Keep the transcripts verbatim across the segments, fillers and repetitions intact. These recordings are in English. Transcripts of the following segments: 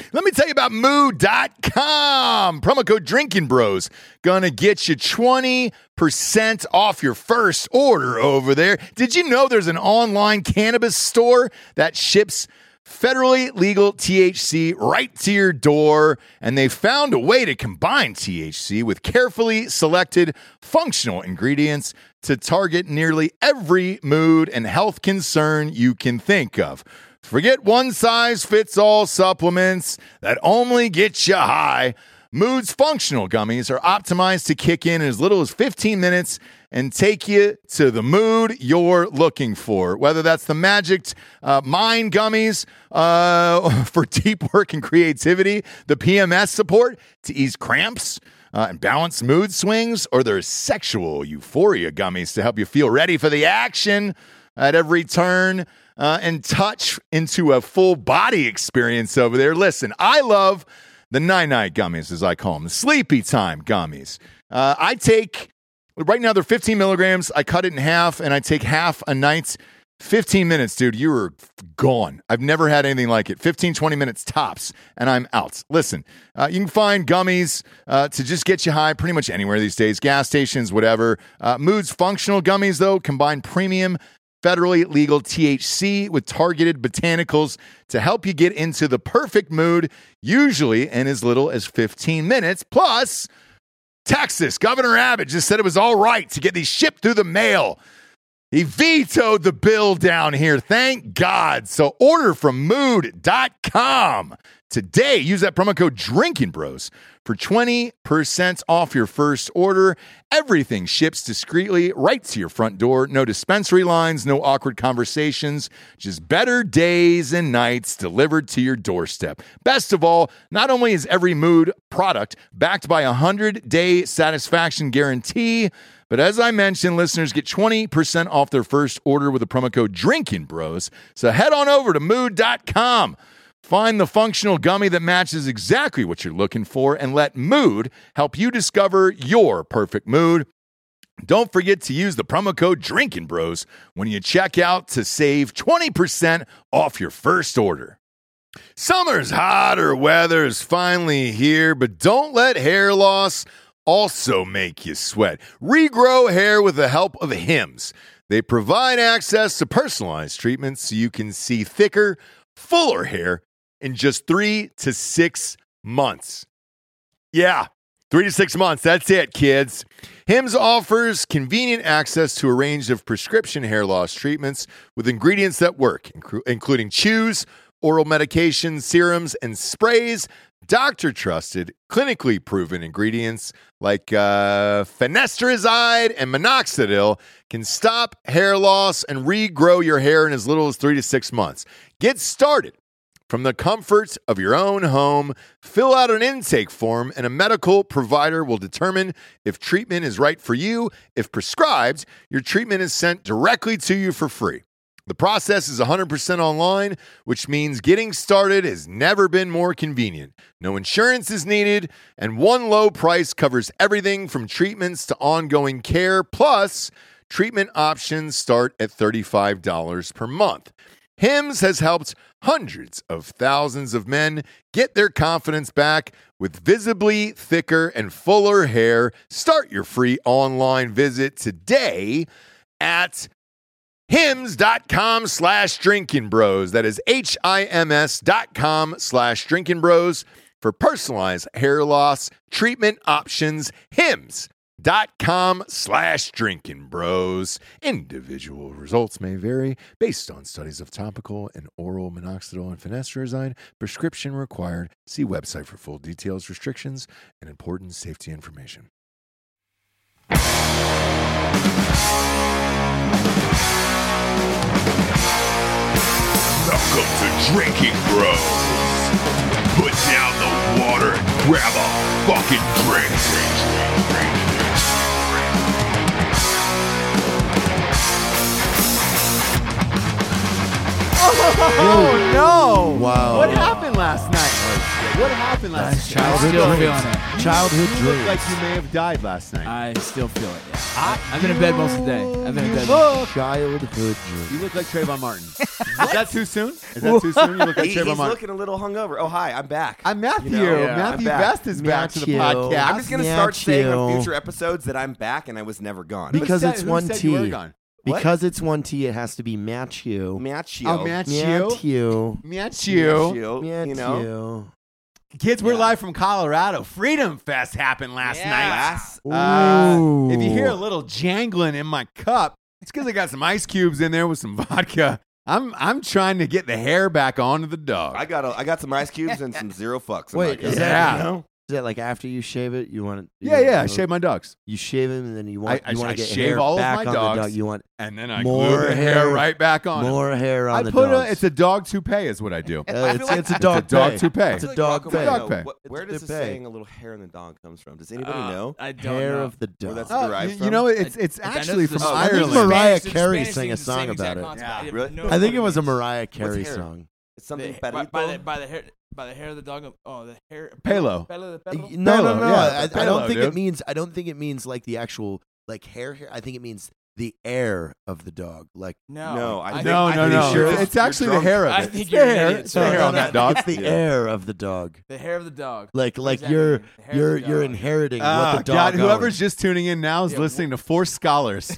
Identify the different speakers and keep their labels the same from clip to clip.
Speaker 1: Let me tell you about moo dot com. Promo code Drinking Bros. Gonna get you twenty percent off your first order over there. Did you know there's an online cannabis store that ships federally legal T H C right to your door? And they found a way to combine T H C with carefully selected functional ingredients to target nearly every mood and health concern you can think of. Forget one-size-fits-all supplements that only get you high. Mood's functional gummies are optimized to kick in as little as fifteen minutes and take you to the mood you're looking for. Whether that's the Magic uh, Mind gummies uh, for deep work and creativity, the P M S support to ease cramps uh, and balance mood swings, or their sexual euphoria gummies to help you feel ready for the action at every turn. Uh, and touch into a full body experience over there. Listen, I love the night-night gummies, as I call them, the sleepy time gummies. Uh, I take, right now they're fifteen milligrams. I cut it in half, and I take half a night. fifteen minutes, dude, you were gone. I've never had anything like it. fifteen, twenty minutes tops, and I'm out. Listen, uh, you can find gummies uh, to just get you high pretty much anywhere these days, gas stations, whatever. Uh, Mood's functional gummies, though, combine premium federally legal T H C with targeted botanicals to help you get into the perfect mood, usually in as little as fifteen minutes. Plus, Texas, Governor Abbott just said it was all right to get these shipped through the mail. He vetoed the bill down here. Thank God. So order from mood dot com today. Use that promo code Drinking Bros for twenty percent off your first order. Everything ships discreetly right to your front door. No dispensary lines, no awkward conversations, just better days and nights delivered to your doorstep. Best of all, not only is every Mood product backed by a one hundred day satisfaction guarantee, but as I mentioned, listeners get twenty percent off their first order with the promo code Drinking Bros. So head on over to mood dot com. Find the functional gummy that matches exactly what you're looking for and let Mood help you discover your perfect mood. Don't forget to use the promo code Drinking Bros when you check out to save twenty percent off your first order. Summer's hotter weather is finally here, but don't let hair loss also make you sweat. Regrow hair with the help of Hims. They provide access to personalized treatments so you can see thicker, fuller hair in just three to six months. Yeah, three to six months. That's it, kids. Hims offers convenient access to a range of prescription hair loss treatments with ingredients that work, inc- including chews, oral medications, serums, and sprays. Doctor-trusted, clinically proven ingredients like uh, finasteride and minoxidil can stop hair loss and regrow your hair in as little as three to six months. Get started from the comfort of your own home. Fill out an intake form, and a medical provider will determine if treatment is right for you. If prescribed, your treatment is sent directly to you for free. The process is one hundred percent online, which means getting started has never been more convenient. No insurance is needed, and one low price covers everything from treatments to ongoing care. Plus, treatment options start at thirty-five dollars per month. Hims has helped hundreds of thousands of men get their confidence back with visibly thicker and fuller hair. Start your free online visit today at Hims.com slash Drinking Bros. That is H I M S dot com slash Drinking Bros for personalized hair loss treatment options. Hims.com slash Drinking Bros. Individual results may vary based on studies of topical and oral minoxidil and finasteride. Prescription required. See website for full details, restrictions, and important safety information.
Speaker 2: Welcome to Drinking Bros. Put down the water and grab a fucking drink.
Speaker 1: Oh, no.
Speaker 3: Wow.
Speaker 1: What happened last night? What happened last night?
Speaker 3: Childhood
Speaker 4: I'm still
Speaker 3: dreams.
Speaker 4: feeling it.
Speaker 3: Childhood
Speaker 1: You look
Speaker 3: dreams.
Speaker 1: like you may have died last night.
Speaker 4: I still feel it. Yeah. I, I've been in bed most of the day. I've been in bed.
Speaker 3: Childhood dreams.
Speaker 1: You look like Trayvon Martin. Is that too soon? Is that too soon? You look like
Speaker 5: He-
Speaker 1: Trayvon
Speaker 5: he's
Speaker 1: Martin.
Speaker 5: looking a little hungover. Oh, hi, I'm back.
Speaker 1: I'm Matthew.
Speaker 5: You know, yeah,
Speaker 1: Matthew
Speaker 5: I'm back.
Speaker 1: Best is back to the
Speaker 3: Matthew.
Speaker 1: podcast.
Speaker 5: I'm just going to start saying on
Speaker 3: Matthew.
Speaker 5: future episodes that I'm back and I was never gone.
Speaker 1: Who
Speaker 3: Because
Speaker 1: said-
Speaker 3: it's
Speaker 1: who
Speaker 3: one
Speaker 1: said you were
Speaker 3: T.
Speaker 1: gone?
Speaker 3: Because it's one T, it has to be Matthew.
Speaker 5: Matthew.
Speaker 1: Oh, Matthew.
Speaker 3: Matthew.
Speaker 1: Matthew.
Speaker 5: You
Speaker 3: Matthew.
Speaker 5: know?
Speaker 1: Kids, we're
Speaker 5: Yeah.
Speaker 1: live from Colorado. Freedom Fest happened last
Speaker 4: Yeah.
Speaker 1: night.
Speaker 5: Last-
Speaker 1: Uh,
Speaker 3: Ooh.
Speaker 1: if you hear a little jangling in my cup, it's because I got some ice cubes in there with some vodka. I'm I'm trying to get the hair back onto the dog.
Speaker 5: I got a, I got some ice cubes and some zero fucks. in
Speaker 3: Wait,
Speaker 5: my cup.
Speaker 3: is
Speaker 1: Yeah.
Speaker 3: that
Speaker 5: You know?
Speaker 3: is that like after you shave it, you want it? you
Speaker 1: yeah,
Speaker 3: want-
Speaker 1: yeah. I
Speaker 3: you
Speaker 1: shave my dogs,
Speaker 3: You shave him, and then you want
Speaker 1: I- I-
Speaker 3: you want
Speaker 1: I
Speaker 3: to get
Speaker 1: shave
Speaker 3: hair
Speaker 1: all of
Speaker 3: back
Speaker 1: my
Speaker 3: on the
Speaker 1: dogs.
Speaker 3: dog. You want
Speaker 1: and then I
Speaker 3: More
Speaker 1: glue the hair
Speaker 3: hair-
Speaker 1: right back on. it.
Speaker 3: more hair on
Speaker 1: I
Speaker 3: the
Speaker 1: put
Speaker 3: dogs.
Speaker 1: a, it's a dog toupee is what I do.
Speaker 3: Uh,
Speaker 5: I
Speaker 3: it's,
Speaker 5: feel like
Speaker 3: it's a
Speaker 5: it's
Speaker 3: dog
Speaker 1: a dog
Speaker 3: pay.
Speaker 1: toupee.
Speaker 3: It's
Speaker 5: I
Speaker 3: a
Speaker 5: feel
Speaker 3: dog
Speaker 5: like
Speaker 3: pay.
Speaker 5: Rocco
Speaker 1: Dog
Speaker 5: might
Speaker 1: pay.
Speaker 5: know, what-
Speaker 3: It's
Speaker 5: Where
Speaker 3: a
Speaker 5: does the
Speaker 3: toupee.
Speaker 5: saying "a little hair in the dog" comes from? Does anybody
Speaker 4: Uh,
Speaker 5: know?
Speaker 4: I don't
Speaker 3: Hair
Speaker 4: know.
Speaker 3: of the
Speaker 5: Where
Speaker 3: dog.
Speaker 5: that's
Speaker 1: Oh,
Speaker 5: derived
Speaker 1: you,
Speaker 5: from?
Speaker 1: you know, it's
Speaker 4: I-
Speaker 1: it's
Speaker 4: I know
Speaker 1: actually
Speaker 4: it's
Speaker 1: from
Speaker 4: the-
Speaker 5: Oh,
Speaker 3: I think
Speaker 1: Ireland.
Speaker 3: Mariah
Speaker 4: Spanish-
Speaker 3: Carey
Speaker 4: Spanish
Speaker 3: sang a
Speaker 4: is the
Speaker 3: song
Speaker 4: same
Speaker 3: about
Speaker 4: exact
Speaker 3: it.
Speaker 4: concept.
Speaker 5: Yeah,
Speaker 4: I
Speaker 5: really?
Speaker 4: know
Speaker 3: I think it
Speaker 4: what
Speaker 3: was a
Speaker 4: means.
Speaker 3: Mariah Carey
Speaker 5: hair?
Speaker 3: song.
Speaker 5: It's something
Speaker 4: The- by,
Speaker 5: perico?
Speaker 4: by the by the hair by the hair of the dog. Oh, the hair.
Speaker 1: Pelo.
Speaker 4: Pelo de
Speaker 3: Uh,
Speaker 4: perro?
Speaker 3: No, no,
Speaker 1: Pelo,
Speaker 3: no.
Speaker 1: yeah,
Speaker 3: I, I
Speaker 1: Pelo,
Speaker 3: don't think
Speaker 1: dude.
Speaker 3: it means. I don't think it means like the actual like hair. Hair. I think it means the air of the dog. Like
Speaker 4: No,
Speaker 5: No, I think-
Speaker 1: No,
Speaker 5: I
Speaker 1: no,
Speaker 5: think
Speaker 1: no.
Speaker 5: you're-
Speaker 1: It's
Speaker 5: you're
Speaker 1: actually the
Speaker 5: drunk.
Speaker 1: hair of it.
Speaker 4: I think
Speaker 1: It's
Speaker 4: you're
Speaker 1: the
Speaker 4: an
Speaker 1: hair.
Speaker 4: idiot.
Speaker 1: It's the hair
Speaker 4: No,
Speaker 1: on
Speaker 4: no,
Speaker 1: that dog.
Speaker 3: it's the
Speaker 5: Yeah.
Speaker 3: air of the dog.
Speaker 4: the hair of the dog.
Speaker 3: Like
Speaker 4: What
Speaker 3: like
Speaker 4: does that
Speaker 3: you're
Speaker 4: mean? The hair of
Speaker 3: you're
Speaker 4: the
Speaker 3: you're
Speaker 4: dog.
Speaker 3: inheriting
Speaker 1: Ah,
Speaker 3: what the
Speaker 1: God,
Speaker 3: dog
Speaker 1: whoever's
Speaker 3: owns.
Speaker 1: just tuning in now is
Speaker 4: Yeah,
Speaker 1: listening to four scholars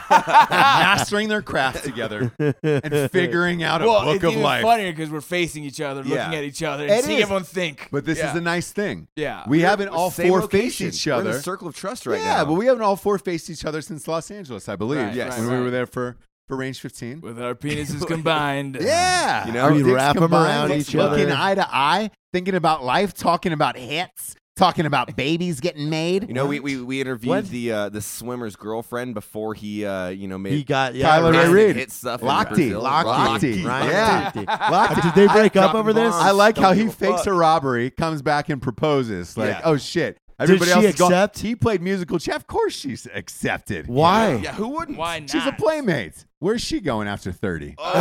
Speaker 1: mastering their craft together and figuring out a
Speaker 4: Well,
Speaker 1: book
Speaker 4: it's
Speaker 1: of
Speaker 4: even
Speaker 1: life.
Speaker 4: funnier because we're facing each other,
Speaker 5: Yeah.
Speaker 4: looking at each other, and
Speaker 1: It
Speaker 4: seeing
Speaker 1: is.
Speaker 4: everyone think.
Speaker 1: But this
Speaker 4: yeah.
Speaker 1: is a nice thing.
Speaker 4: yeah.
Speaker 1: We haven't all
Speaker 5: Same
Speaker 1: four
Speaker 5: location.
Speaker 1: faced each
Speaker 5: We're in
Speaker 1: other.
Speaker 5: a circle of trust right
Speaker 1: yeah,
Speaker 5: now.
Speaker 1: but we haven't all four faced each other since Los Angeles, I believe.
Speaker 4: Right,
Speaker 5: Yes.
Speaker 1: when
Speaker 4: right,
Speaker 1: we were
Speaker 4: right.
Speaker 1: there for, for Range fifteen.
Speaker 4: with our penises combined.
Speaker 1: Yeah.
Speaker 5: You know,
Speaker 1: Our
Speaker 3: we
Speaker 1: dicks
Speaker 3: wrap 'em
Speaker 1: combined,
Speaker 3: around
Speaker 1: dicks
Speaker 3: each
Speaker 1: looking
Speaker 3: other.
Speaker 1: eye to eye, thinking about life, talking about hits, talking about babies getting made.
Speaker 5: You know, we we, we interviewed
Speaker 3: What?
Speaker 5: the uh, the swimmer's girlfriend before he uh, you know made
Speaker 3: He got yeah,
Speaker 1: Tyler Ray
Speaker 3: Ryan-
Speaker 1: Reid.
Speaker 5: hit stuff. in
Speaker 1: Lochte.
Speaker 5: Brazil.
Speaker 1: Lochte.
Speaker 3: Ryan
Speaker 1: Yeah.
Speaker 3: Lochte.
Speaker 1: Lochte.
Speaker 3: Uh, Did they break up
Speaker 5: dropping
Speaker 3: over this?
Speaker 5: bombs.
Speaker 1: I like how
Speaker 5: Don't
Speaker 1: he
Speaker 5: give a
Speaker 1: fakes
Speaker 5: fuck.
Speaker 1: a robbery, comes back and proposes. Like,
Speaker 5: Yeah.
Speaker 1: oh shit. Everybody
Speaker 3: she
Speaker 1: else is gone.
Speaker 3: accept?
Speaker 1: He played musical chair. Of course she's accepted.
Speaker 3: Why?
Speaker 5: Yeah, who wouldn't?
Speaker 4: Why not?
Speaker 1: She's a playmate. Where's she going after thirty?
Speaker 5: Oh,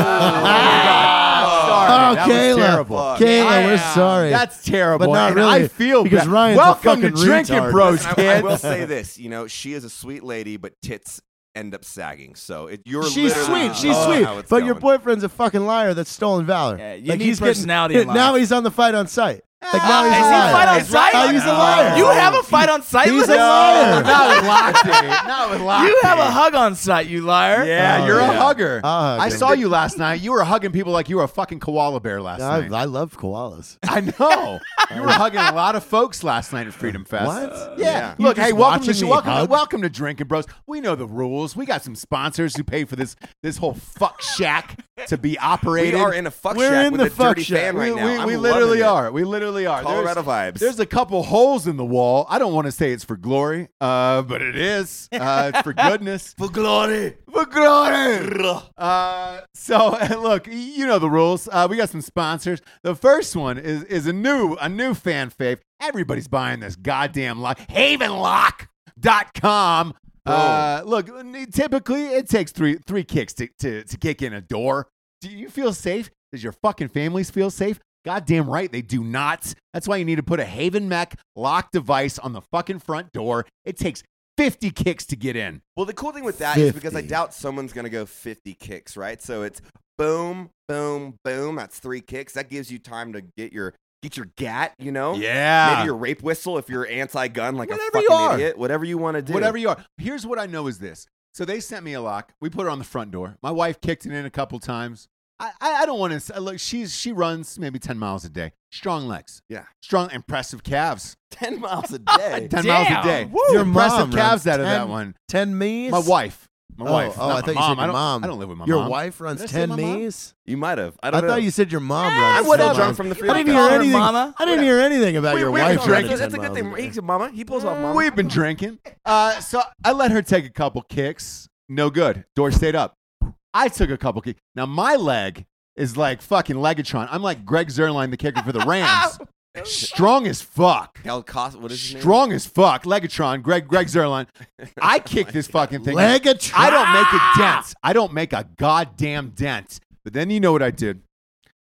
Speaker 3: Oh,
Speaker 1: That was
Speaker 3: Kayla.
Speaker 1: terrible.
Speaker 5: Fuck.
Speaker 3: Kayla, we're
Speaker 4: Yeah.
Speaker 3: sorry.
Speaker 1: That's terrible.
Speaker 3: But not
Speaker 1: and
Speaker 3: really,
Speaker 1: I feel
Speaker 3: because
Speaker 1: bad.
Speaker 3: Ryan's a
Speaker 1: Welcome to
Speaker 3: fucking
Speaker 1: Drinking
Speaker 3: retard.
Speaker 1: Bros,
Speaker 5: Listen, I, I
Speaker 1: kids.
Speaker 5: will say this. You know, she is a sweet lady, but tits end up sagging. So it, you're
Speaker 3: She's
Speaker 5: literally
Speaker 3: sweet. She's
Speaker 5: oh,
Speaker 3: sweet.
Speaker 5: how it's
Speaker 3: But your
Speaker 5: going.
Speaker 3: boyfriend's a fucking liar that's stolen valor.
Speaker 4: Yeah, you
Speaker 3: like
Speaker 4: need
Speaker 3: he's
Speaker 4: personality
Speaker 3: Getting,
Speaker 4: in
Speaker 3: now
Speaker 4: life.
Speaker 3: he's on the fight on site. Like now he's
Speaker 4: Is
Speaker 3: a
Speaker 4: he
Speaker 3: liar.
Speaker 4: fight on site?
Speaker 3: Oh, he's a liar.
Speaker 4: You have a fight on site.
Speaker 3: He's
Speaker 4: with
Speaker 3: a
Speaker 4: us?
Speaker 3: liar.
Speaker 1: Not with Lochte. Not with Lochte.
Speaker 4: You have a hug on site, you liar.
Speaker 1: Yeah,
Speaker 3: Oh,
Speaker 1: you're
Speaker 3: yeah.
Speaker 1: a hugger.
Speaker 3: I'll hug
Speaker 1: I
Speaker 3: him.
Speaker 1: saw you last night. You were hugging people like you were a fucking koala bear last
Speaker 3: I,
Speaker 1: night.
Speaker 3: I love koalas.
Speaker 1: I know. You were hugging a lot of folks last night at Freedom Fest.
Speaker 3: What?
Speaker 1: Yeah.
Speaker 5: Yeah.
Speaker 3: You
Speaker 1: Look,
Speaker 3: just
Speaker 1: hey, welcome
Speaker 3: watching
Speaker 1: to
Speaker 3: me
Speaker 1: welcome, to,
Speaker 3: hug?
Speaker 1: welcome to Drinking Bros. We know the rules. We got some sponsors who pay for this this whole fuck shack to be
Speaker 5: We
Speaker 1: operated.
Speaker 5: are in a fuck
Speaker 3: We're
Speaker 5: shack
Speaker 3: in
Speaker 5: with
Speaker 3: the
Speaker 5: a
Speaker 3: fuck
Speaker 5: dirty
Speaker 3: shack.
Speaker 5: fan right
Speaker 1: we,
Speaker 5: now.
Speaker 1: we,
Speaker 5: I'm
Speaker 1: we
Speaker 5: loving
Speaker 1: literally
Speaker 5: it.
Speaker 1: are. We literally are.
Speaker 5: Colorado
Speaker 1: there's,
Speaker 5: vibes.
Speaker 1: There's a couple holes in the wall. I don't want to say it's for glory, uh, but it is. Uh, it's for goodness.
Speaker 5: For glory.
Speaker 1: For glory. Uh, so look, you know the rules. Uh, we got some sponsors. The first one is is a new a new fan fave. Everybody's buying this goddamn lock. Haven Lock dot com. Uh, look, typically it takes three three kicks to, to to kick in a door. Do you feel safe? Does your fucking families feel safe? Goddamn right they do not. That's why you need to put a Haven Mech lock device on the fucking front door. It takes fifty kicks to get in.
Speaker 5: Well, the cool thing with that is because I
Speaker 3: fifty.
Speaker 5: doubt someone's going to go fifty kicks, right? So it's boom, boom, boom. That's three kicks. That gives you time to get your get your gat, you know?
Speaker 1: Yeah.
Speaker 5: Maybe your rape whistle if you're anti-gun like
Speaker 1: Whatever
Speaker 5: a
Speaker 1: you
Speaker 5: fucking
Speaker 1: are.
Speaker 5: idiot. Whatever you want to do.
Speaker 1: Whatever you are. Here's what I know is this. So they sent me a lock. We put it on the front door. My wife kicked it in a couple times. I, I, I don't want to look. She's she runs maybe ten miles a day. Strong legs.
Speaker 5: Yeah.
Speaker 1: Strong, impressive calves.
Speaker 5: ten miles a day.
Speaker 1: ten miles a
Speaker 4: Damn.
Speaker 1: day.
Speaker 4: Woo.
Speaker 3: Your
Speaker 1: impressive
Speaker 3: mom
Speaker 1: calves
Speaker 3: runs
Speaker 1: out of that
Speaker 3: ten
Speaker 1: one.
Speaker 3: Ten me's?
Speaker 1: My wife. My
Speaker 3: Oh,
Speaker 1: wife.
Speaker 3: oh,
Speaker 1: not
Speaker 3: I
Speaker 1: my
Speaker 3: thought you
Speaker 1: mom.
Speaker 3: said
Speaker 1: I
Speaker 3: your
Speaker 1: don't,
Speaker 3: mom.
Speaker 1: I don't live with my
Speaker 3: Your
Speaker 1: mom.
Speaker 3: wife runs
Speaker 1: Did I say
Speaker 3: ten
Speaker 1: my mom?
Speaker 3: me's?
Speaker 5: You might have. I
Speaker 3: I,
Speaker 5: don't know.
Speaker 3: thought you said your mom
Speaker 1: Eh,
Speaker 3: runs.
Speaker 1: whatever.
Speaker 3: ten
Speaker 5: Drunk
Speaker 3: miles.
Speaker 5: from the
Speaker 3: I
Speaker 5: freeway.
Speaker 3: didn't
Speaker 4: Call
Speaker 3: hear
Speaker 4: her
Speaker 3: anything.
Speaker 4: mama.
Speaker 3: I didn't hear anything about
Speaker 5: We-
Speaker 3: your
Speaker 5: we've
Speaker 3: wife
Speaker 5: been
Speaker 3: running
Speaker 5: drinking.
Speaker 3: ten
Speaker 5: That's a good
Speaker 3: miles
Speaker 5: thing.
Speaker 3: a day.
Speaker 5: He's a mama. He pulls off mama.
Speaker 1: We've been drinking. Uh, so I let her take a couple kicks. No good. Door stayed up. I took a couple kicks. Now my leg is like fucking Legatron. I'm like Greg Zerline, the kicker for the Rams. Strong as fuck.
Speaker 5: Hell, cost. What is his name?
Speaker 1: Strong as fuck. Legatron. Greg Greg Zerline. I kick this fucking thing.
Speaker 3: Legatron.
Speaker 1: I don't make a dent. I don't make a goddamn dent. But then you know what I did?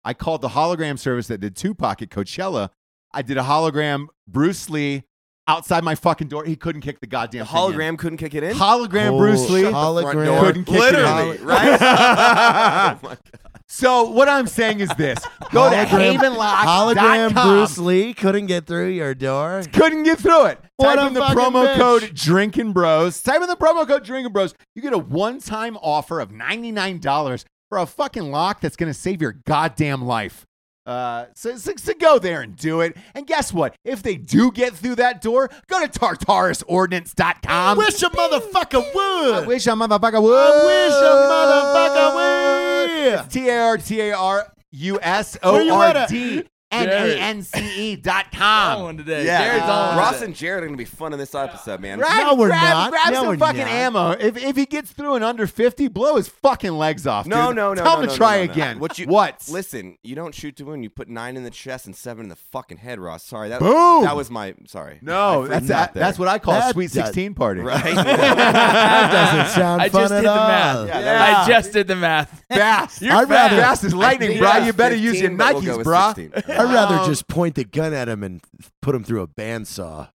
Speaker 1: I called the hologram service that did Tupac at Coachella. I did a hologram Bruce Lee outside my fucking door. He couldn't kick the goddamn
Speaker 5: The
Speaker 1: thing in.
Speaker 5: hologram couldn't kick it in.
Speaker 1: Hologram
Speaker 3: Oh,
Speaker 1: Bruce Lee.
Speaker 3: hologram.
Speaker 1: Couldn't kick it in.
Speaker 5: Literally, right? Oh my God.
Speaker 1: So what I'm saying is this: go to
Speaker 3: Hologram-
Speaker 1: haven lock dot
Speaker 3: Hologram
Speaker 1: com.
Speaker 3: Bruce Lee couldn't get through your door.
Speaker 1: Couldn't get through it.
Speaker 3: What
Speaker 1: Type
Speaker 3: a
Speaker 1: in the
Speaker 3: fucking
Speaker 1: promo
Speaker 3: bitch.
Speaker 1: code Drinking Bros. Type in the promo code Drinking Bros. You get a one-time offer of ninety-nine dollars for a fucking lock that's going to save your goddamn life. Uh, so, so, so go there and do it. And guess what? If they do get through that door, go to tartarus ordnance dot com.
Speaker 3: Wish a motherfucker
Speaker 1: I
Speaker 3: would.
Speaker 1: wish a motherfucker would.
Speaker 3: I wish a motherfucker would.
Speaker 1: T A R T A R U S
Speaker 3: Where you
Speaker 1: O
Speaker 3: at
Speaker 1: R
Speaker 3: at?
Speaker 1: D N A N C E dot
Speaker 4: On
Speaker 1: com.
Speaker 4: one today.
Speaker 5: Yeah,
Speaker 4: Jared's
Speaker 5: dude,
Speaker 4: on one
Speaker 5: Ross
Speaker 4: today.
Speaker 5: and Jared are gonna be fun in this episode, man.
Speaker 1: Right?
Speaker 3: No, we're
Speaker 1: grab,
Speaker 3: not.
Speaker 1: Grab
Speaker 3: No,
Speaker 1: some
Speaker 3: we're
Speaker 1: fucking
Speaker 3: not.
Speaker 1: ammo. If if he gets through in under fifty, blow his fucking legs off.
Speaker 5: No,
Speaker 1: dude.
Speaker 5: no, no.
Speaker 1: Tell
Speaker 5: no,
Speaker 1: him
Speaker 5: no,
Speaker 1: to try
Speaker 5: no, no, no.
Speaker 1: again.
Speaker 5: What you
Speaker 1: What?
Speaker 5: Listen, you don't shoot to win. You put nine in the chest and seven in the fucking head, Ross. Sorry, that
Speaker 1: Boom.
Speaker 5: that was my sorry.
Speaker 1: No,
Speaker 5: I
Speaker 1: that's
Speaker 5: forgot
Speaker 1: that, that's what I call a
Speaker 3: That
Speaker 1: sweet
Speaker 3: does-
Speaker 1: sixteen party.
Speaker 5: right.
Speaker 3: That doesn't sound
Speaker 4: I
Speaker 3: fun
Speaker 4: just
Speaker 3: at
Speaker 4: did the
Speaker 3: all.
Speaker 4: math.
Speaker 5: Yeah,
Speaker 1: Yeah.
Speaker 4: I just did the math.
Speaker 1: Fast.
Speaker 4: You're
Speaker 3: I'd rather-
Speaker 1: fast as lightning,
Speaker 5: think
Speaker 1: bro.
Speaker 5: yeah,
Speaker 1: You better use your
Speaker 5: fifteen, but we'll
Speaker 1: Nikes,
Speaker 5: go with
Speaker 1: bro.
Speaker 5: sixteen.
Speaker 3: I'd rather
Speaker 1: Um,
Speaker 3: just point the gun at him and put him through a bandsaw.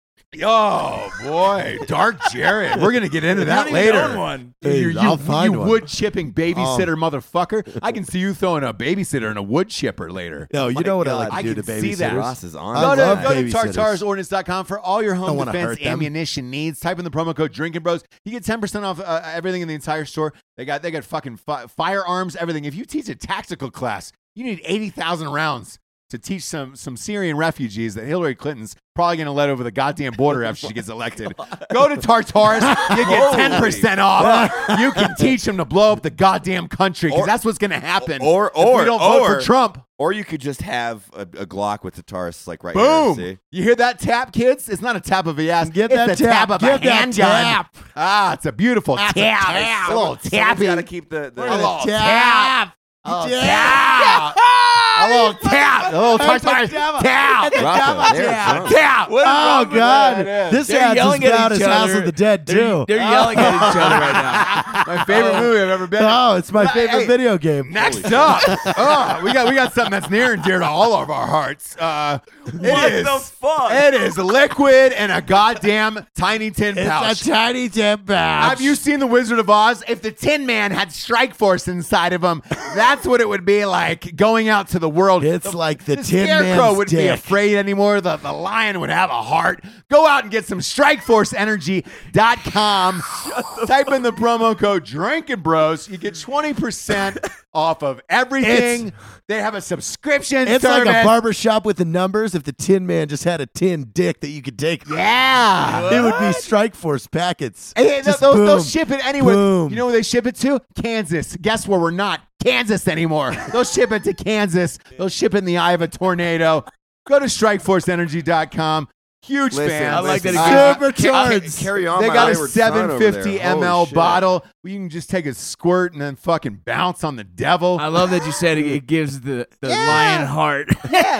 Speaker 1: Oh boy, Dark Jared. We're gonna get into that
Speaker 4: You don't
Speaker 1: later.
Speaker 4: even own one.
Speaker 3: Hey,
Speaker 1: you you,
Speaker 3: I'll find
Speaker 1: you
Speaker 3: one.
Speaker 1: wood chipping babysitter motherfucker. I can see you throwing a babysitter and a wood chipper later.
Speaker 3: No, you
Speaker 5: My
Speaker 3: know what I
Speaker 5: God,
Speaker 3: like to
Speaker 1: I
Speaker 3: do to
Speaker 1: can see that.
Speaker 3: babysitters?
Speaker 5: Ross is on.
Speaker 3: I
Speaker 1: Go
Speaker 5: it.
Speaker 1: to,
Speaker 3: love
Speaker 1: go to
Speaker 3: babysitters.
Speaker 1: tartarus ordnance dot com for all your home
Speaker 3: Don't wanna
Speaker 1: defense
Speaker 3: hurt them.
Speaker 1: ammunition needs. Type in the promo code Drinking Bros. You get ten percent off uh, everything in the entire store. They got they got fucking fi- firearms, everything. If you teach a tactical class, you need eighty thousand rounds to teach some some Syrian refugees that Hillary Clinton's probably going to let over the goddamn border after she gets elected. Go to Tartarus. You get ten percent off. You can teach them to blow up the goddamn country because
Speaker 5: Or-
Speaker 1: that's what's going to happen.
Speaker 5: or-
Speaker 1: if
Speaker 5: or-
Speaker 1: we don't vote
Speaker 5: or-
Speaker 1: for Trump.
Speaker 5: Or you could just have a, a Glock with the Taurus like right here.
Speaker 1: Boom!
Speaker 5: See?
Speaker 1: You hear that tap, kids? It's not a tap of a ass.
Speaker 3: Get
Speaker 1: it's
Speaker 3: that
Speaker 1: the
Speaker 3: tap.
Speaker 1: tap of
Speaker 3: Get
Speaker 1: a
Speaker 3: that
Speaker 1: handgun.
Speaker 3: tap.
Speaker 1: Ah, it's a beautiful
Speaker 3: That's a
Speaker 1: tap.
Speaker 3: tap.
Speaker 1: A little
Speaker 5: Someone's got to
Speaker 1: tappy.
Speaker 5: keep the, the
Speaker 1: A little
Speaker 3: tap.
Speaker 1: tap. A little
Speaker 3: Yeah.
Speaker 1: tap. A little tap. A little
Speaker 3: That's a
Speaker 1: Tartarus
Speaker 3: tap.
Speaker 1: tap.
Speaker 5: Rocco, there's
Speaker 1: Tap.
Speaker 5: some.
Speaker 1: Tap.
Speaker 3: Oh God! This
Speaker 4: They're
Speaker 3: ad's as
Speaker 4: yelling at
Speaker 3: bad
Speaker 4: each
Speaker 3: as House
Speaker 4: other.
Speaker 3: of the Dead
Speaker 4: They're,
Speaker 3: too.
Speaker 4: they're yelling at each other right now.
Speaker 1: My favorite movie I've ever been in.
Speaker 3: Oh, it's my
Speaker 1: But,
Speaker 3: favorite
Speaker 1: hey,
Speaker 3: video game.
Speaker 1: Next up, oh, we got we got something that's near and dear to all of our hearts. Uh, it
Speaker 5: What
Speaker 1: is-
Speaker 5: the fuck?
Speaker 1: It is liquid and a goddamn tiny tin pouch.
Speaker 3: It's a tiny tin pouch.
Speaker 1: Have you seen The Wizard of Oz? If the Tin Man had Strike Force inside of him, that's what it would be like going out to the world.
Speaker 3: It's
Speaker 1: the,
Speaker 3: like the
Speaker 1: the
Speaker 3: Tin
Speaker 1: Scarecrow
Speaker 3: Man's
Speaker 1: wouldn't be
Speaker 3: dick.
Speaker 1: afraid anymore. The, the lion would have a heart. Go out and get some strike force energy dot com. Type in the promo code Drinking Bros. You get twenty percent off of everything. they have a subscription
Speaker 3: It's
Speaker 1: service.
Speaker 3: like a barber shop with the numbers. If the Tin Man just had a tin dick that you could take,
Speaker 1: Yeah.
Speaker 3: it would be Strike Force packets.
Speaker 1: Hey, th-
Speaker 3: Just
Speaker 1: they'll, they'll
Speaker 3: boom.
Speaker 1: ship it anywhere.
Speaker 3: Boom.
Speaker 1: You know where they ship it to? Kansas. Guess where we're not? Kansas anymore. They'll ship it to Kansas. They'll ship it in the eye of a tornado. Go to strike force energy dot com. Huge
Speaker 5: Listen,
Speaker 1: fan.
Speaker 4: I like that
Speaker 5: listen,
Speaker 4: he
Speaker 5: I-
Speaker 3: Super
Speaker 5: ca-
Speaker 3: charged.
Speaker 5: Carry on.
Speaker 1: They
Speaker 5: my
Speaker 1: got a
Speaker 5: wayward son over
Speaker 1: seven fifty
Speaker 5: there. Holy
Speaker 1: milliliter
Speaker 5: shit.
Speaker 1: bottle where you can just take a squirt and then fucking bounce on the devil.
Speaker 4: I love that you said it, it gives the, the
Speaker 1: Yeah.
Speaker 4: lion heart.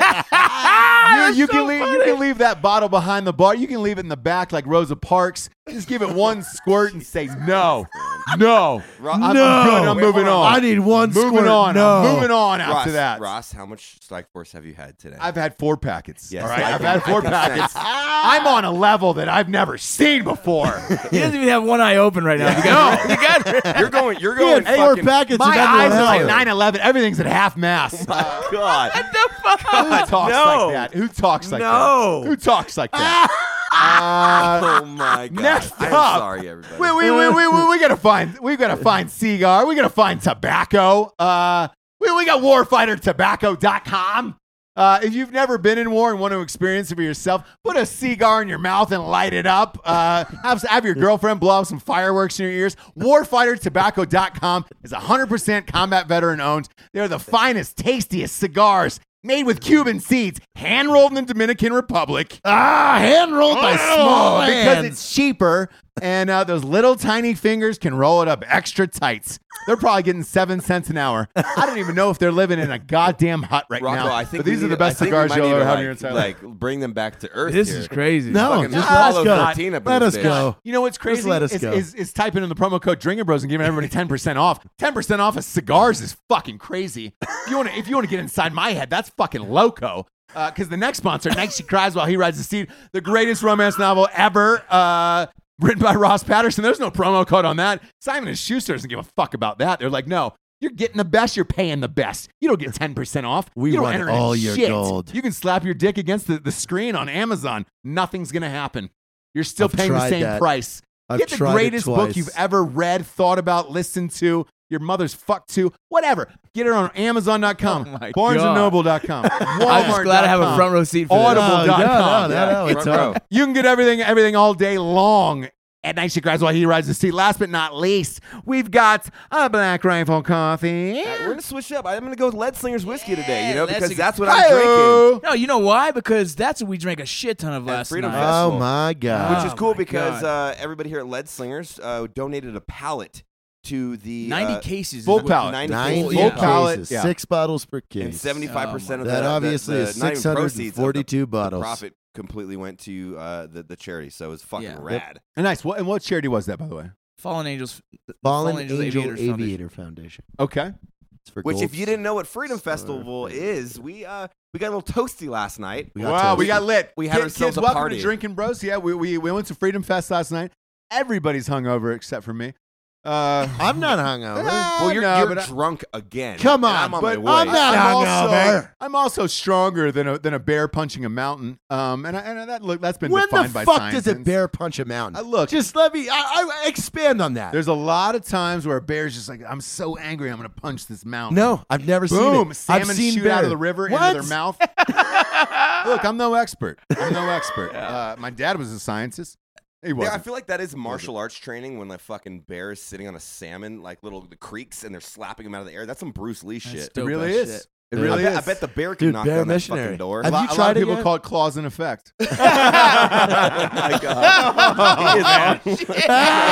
Speaker 1: you you can leave you can leave that bottle behind the bar. You can leave it in the back like Rosa Parks. Just give it one squirt and say no, no.
Speaker 5: Ro-
Speaker 1: I'm,
Speaker 3: No.
Speaker 1: I'm good. I'm
Speaker 5: Wait,
Speaker 1: moving
Speaker 5: hold on.
Speaker 1: on.
Speaker 3: I need one
Speaker 1: moving
Speaker 3: squirt.
Speaker 1: on.
Speaker 3: No.
Speaker 1: I'm moving on
Speaker 5: Ross,
Speaker 1: after that.
Speaker 5: Ross, how much Strike Force have you had today?
Speaker 1: I've had four packets.
Speaker 5: Yes,
Speaker 1: all right,
Speaker 5: I
Speaker 1: I've
Speaker 5: can-
Speaker 1: had four
Speaker 5: I can
Speaker 1: packets.
Speaker 5: sense.
Speaker 1: I'm on a level that I've never seen before.
Speaker 4: He doesn't even have one eye open right now. You got, you got
Speaker 5: You're going. You're
Speaker 3: He had
Speaker 5: going.
Speaker 3: four
Speaker 5: fucking,
Speaker 3: packets.
Speaker 1: My
Speaker 3: in under
Speaker 1: eyes
Speaker 3: an
Speaker 1: are like
Speaker 3: hour.
Speaker 1: nine eleven. Everything's at half mast.
Speaker 5: My God.
Speaker 1: Who talks
Speaker 5: No.
Speaker 1: like that? Who talks like
Speaker 5: No.
Speaker 1: that? Who talks like that? Uh,
Speaker 5: Oh my God.
Speaker 1: next
Speaker 5: I'm
Speaker 1: up.
Speaker 5: sorry, everybody.
Speaker 1: we, we, we, we, we, we gotta find we gotta find cigar. We gotta find tobacco. Uh, we, we got warfighter tobacco dot com. Uh, if you've never been in war and want to experience it for yourself, put a cigar in your mouth and light it up. Uh, have, have your girlfriend blow up some fireworks in your ears. warfighter tobacco dot com is one hundred percent combat veteran owned. They're the finest, tastiest cigars made with Cuban seeds, hand rolled in the Dominican Republic.
Speaker 3: Ah, hand rolled by
Speaker 1: Oh,
Speaker 3: small
Speaker 1: because
Speaker 3: hands.
Speaker 1: it's cheaper
Speaker 6: and uh, those little tiny fingers can roll it up extra tight. They're probably getting seven cents an hour. I don't even know if they're living in a goddamn hut right
Speaker 5: Rocco,
Speaker 6: now.
Speaker 5: I think
Speaker 6: but these
Speaker 5: we
Speaker 6: are the
Speaker 5: need-
Speaker 6: best
Speaker 5: I think we
Speaker 6: cigars
Speaker 5: might
Speaker 6: you'll
Speaker 5: need
Speaker 6: ever
Speaker 5: to,
Speaker 6: have
Speaker 5: like,
Speaker 6: in your entire life.
Speaker 5: Like bring them back to earth.
Speaker 4: This
Speaker 5: here.
Speaker 4: is crazy.
Speaker 3: No,
Speaker 5: Fucking
Speaker 3: just
Speaker 5: Apollo
Speaker 3: let us go.
Speaker 5: thirteen up in
Speaker 3: Let
Speaker 5: this
Speaker 3: us
Speaker 5: bitch.
Speaker 3: go.
Speaker 6: You know what's crazy?
Speaker 3: let us
Speaker 6: is,
Speaker 3: go.
Speaker 6: Is, is typing in the promo code Drinking Bros and giving everybody ten percent off. ten percent off of cigars is fucking crazy. If you want to, if you want to get inside my head, that's fucking loco. Because uh, the next sponsor, Night She Cries While He Rides the Steed, the greatest romance novel ever, uh, written by Ross Patterson. There's no promo code on that. Simon and Schuster doesn't give a fuck about that. They're like, no. You're getting the best. You're paying the best. You don't get ten percent off.
Speaker 3: We
Speaker 6: you don't
Speaker 3: want
Speaker 6: enter in
Speaker 3: all your
Speaker 6: shit.
Speaker 3: gold.
Speaker 6: You can slap your dick against the, the screen on Amazon. Nothing's going to happen. You're still
Speaker 3: I've
Speaker 6: paying the
Speaker 3: tried
Speaker 6: same
Speaker 3: that.
Speaker 6: price.
Speaker 3: I've
Speaker 6: Get the
Speaker 3: tried it
Speaker 6: greatest book
Speaker 3: twice.
Speaker 6: you've ever read, thought about, listened to, your mother's fucked to, whatever. Get it on Amazon dot com,
Speaker 4: Oh my
Speaker 6: Barnes and
Speaker 4: God.
Speaker 6: Noble dot com,
Speaker 4: I'm
Speaker 6: Walmart.
Speaker 4: just glad I have a front row seat for
Speaker 6: Audible
Speaker 4: this.
Speaker 6: dot com.
Speaker 3: No, no, no, no, it's
Speaker 5: Front row.
Speaker 3: on.
Speaker 6: You can get everything, everything all day long at Night She Cries While He Rides the Steed. Last but not least, we've got a Black Rifle Coffee.
Speaker 5: Uh, we're gonna switch up. I'm gonna go with Lead Slingers whiskey today. You know,
Speaker 4: Lead
Speaker 5: because
Speaker 4: Slinger-
Speaker 5: that's what I'm drinking.
Speaker 6: Hi-yo.
Speaker 4: No, you know why? Because that's what we drank a shit ton of
Speaker 5: At
Speaker 4: last
Speaker 5: Freedom
Speaker 4: night.
Speaker 5: Festival.
Speaker 3: Oh my God.
Speaker 5: Which is
Speaker 4: Oh
Speaker 5: cool
Speaker 4: my
Speaker 5: because
Speaker 4: God.
Speaker 5: uh, everybody here at Lead Slingers uh, donated a pallet to the
Speaker 4: ninety
Speaker 5: uh,
Speaker 4: cases. is
Speaker 6: full
Speaker 4: what-
Speaker 6: pallet.
Speaker 5: ninety
Speaker 3: Nine
Speaker 5: full
Speaker 4: yeah.
Speaker 3: full
Speaker 6: pallet,
Speaker 3: cases,
Speaker 6: yeah.
Speaker 3: six bottles per case.
Speaker 5: and seventy-five percent
Speaker 4: Oh,
Speaker 5: of
Speaker 3: that
Speaker 5: the,
Speaker 3: obviously
Speaker 5: the,
Speaker 3: is
Speaker 5: the, not even
Speaker 3: six hundred
Speaker 5: proceeds of the-
Speaker 3: forty-two
Speaker 5: the
Speaker 3: bottles.
Speaker 5: profit completely went to uh, the the charity, so it was fucking
Speaker 4: Yeah. Yep.
Speaker 5: rad.
Speaker 6: And nice. What, and what charity was that, by the way?
Speaker 4: Fallen Angels.
Speaker 3: Fallen,
Speaker 4: Fallen Angels
Speaker 3: Angel
Speaker 4: Aviators Foundation.
Speaker 3: Aviator Foundation.
Speaker 6: Okay.
Speaker 3: It's for
Speaker 5: Which,
Speaker 3: gold
Speaker 5: if you didn't know what Freedom
Speaker 3: star
Speaker 5: Festival
Speaker 3: ratings.
Speaker 5: is, we uh we got a little toasty last night.
Speaker 3: We got
Speaker 6: Wow, we
Speaker 3: toasted.
Speaker 6: got lit.
Speaker 5: We had
Speaker 6: Kid-
Speaker 5: ourselves
Speaker 6: kids,
Speaker 5: a
Speaker 6: welcome
Speaker 5: party.
Speaker 6: to Drinking Bros. Yeah, we, we, we went to Freedom Fest last night. Everybody's hungover except for me. Uh,
Speaker 3: I'm not hungover.
Speaker 6: Ah,
Speaker 5: Well, you're,
Speaker 6: no,
Speaker 5: you're
Speaker 6: but I-
Speaker 5: drunk again.
Speaker 3: Come
Speaker 5: and
Speaker 3: on,
Speaker 5: I'm on
Speaker 6: but
Speaker 5: my way.
Speaker 3: I'm not
Speaker 6: I'm also,
Speaker 3: hungover.
Speaker 6: I'm also stronger than a than a bear punching a mountain. Um, and I, and that look that's been
Speaker 3: When the
Speaker 6: defined by
Speaker 3: fuck
Speaker 6: science.
Speaker 3: does a bear punch a mountain?
Speaker 6: Uh, look,
Speaker 3: Just let me I, I expand on that.
Speaker 6: there's a lot of times where a bear's just like, I'm so angry, I'm gonna punch this mountain.
Speaker 3: No, I've never
Speaker 6: Boom!
Speaker 3: seen it.
Speaker 6: Salmon
Speaker 3: I've seen
Speaker 6: shoot
Speaker 3: bear.
Speaker 6: out of the river
Speaker 3: What?
Speaker 6: into their mouth. Look, I'm no expert. I'm no expert. Uh, my dad was a scientist. He
Speaker 5: Yeah,
Speaker 6: wasn't.
Speaker 5: I feel like that is martial arts training when the fucking bear is sitting on a salmon, like little the creeks, and they're slapping him out of the air. That's some Bruce Lee shit.
Speaker 6: it
Speaker 4: dope
Speaker 6: really
Speaker 4: as
Speaker 6: is.
Speaker 4: shit.
Speaker 6: It
Speaker 3: Yeah.
Speaker 6: really
Speaker 5: I, bet, I
Speaker 6: is.
Speaker 5: bet the bear can
Speaker 3: Dude,
Speaker 5: knock
Speaker 3: bear
Speaker 5: down that
Speaker 3: missionary.
Speaker 5: fucking door.
Speaker 3: Have
Speaker 6: a lot,
Speaker 3: you
Speaker 6: a lot
Speaker 3: tried
Speaker 6: of
Speaker 3: it
Speaker 6: people
Speaker 3: yet?
Speaker 6: call it clause in effect.
Speaker 5: oh my god! He is on.